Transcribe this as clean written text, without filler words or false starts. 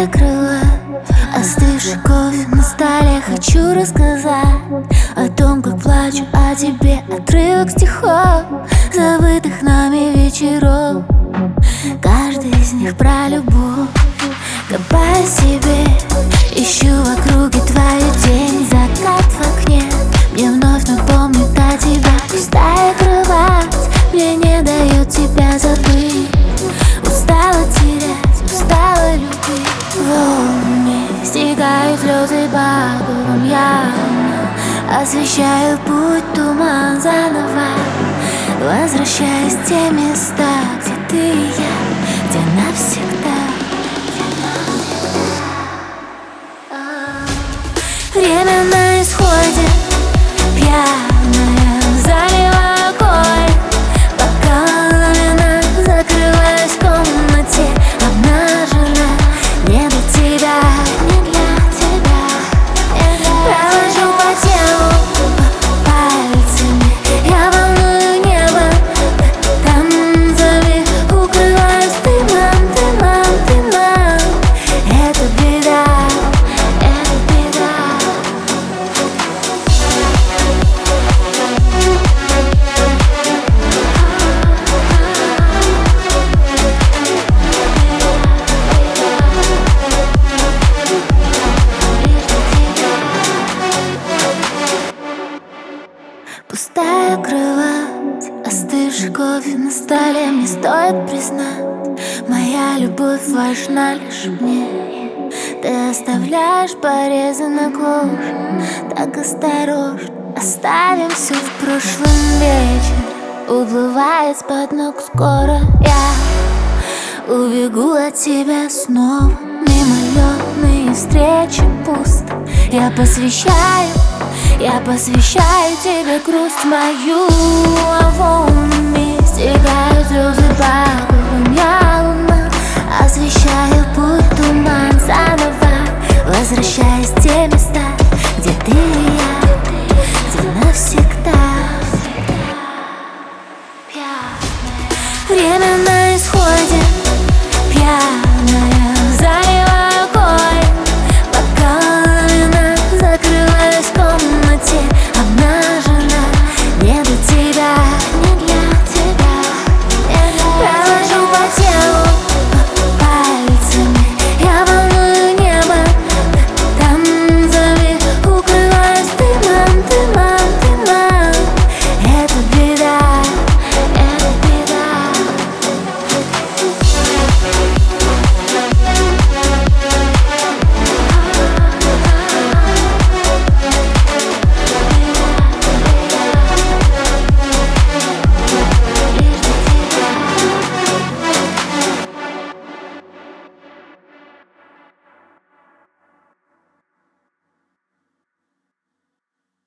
Пустая кровать, остывший кофе на столе. Хочу рассказать о том, как плачу о тебе. Отрывок стихов, забытых нами вечеров. Каждый из них про любовь. Копаю себе, ищу в округе твою тень. Закат в окне мне вновь напомнит о тебе. Пустая кровать мне не дает тебя забыть. Устала терять, устала любить. Волны стекают слезы по губам. Я освещаю путь, туман заново. Возвращаясь в те места, где ты и я, где навсегда. Время на исходе, пьяная, заливаю огонь. Пока ламина, закрываюсь в комнате, обнажена. Не для тебя, не для тебя. Провожу по телу пальцами, я волную небо танцами. Укрываюсь дымом, дымом, дымом. Это беда, это беда. Пустая кровать, остывший кофе на столе. Мне стоит признать, моя любовь важна лишь мне. Ты оставляешь порезы на коже, так осторожно. Оставим все в прошлом, вечер уплывает с-под ног. Скоро я убегу от тебя снова. Мимолетные встречи пусто. Я посвящаю тебе грусть мою. А волнами стекает